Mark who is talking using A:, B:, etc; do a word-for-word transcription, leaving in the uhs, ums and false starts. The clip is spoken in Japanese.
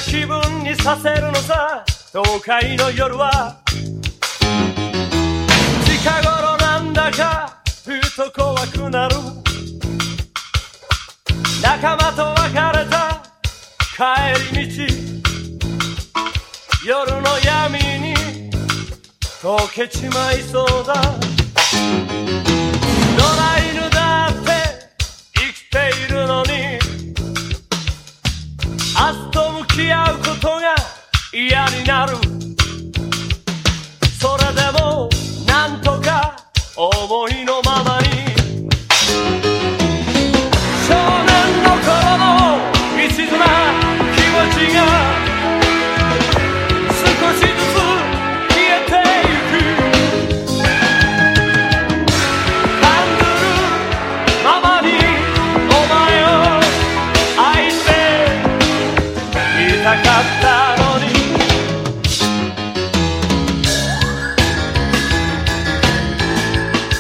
A: 気分にさせるのさ東海の夜は。近頃なんだかふと怖くなる。仲間と別れた帰り道、夜の闇に溶けちまいそうだ。野良犬だって生きているのに、明日と向き合うことが嫌になる。それでもなんとか思いのままに、少年の頃の一途な気持ちが少しずつ消えてゆく。感じるままにお前を愛していたかった。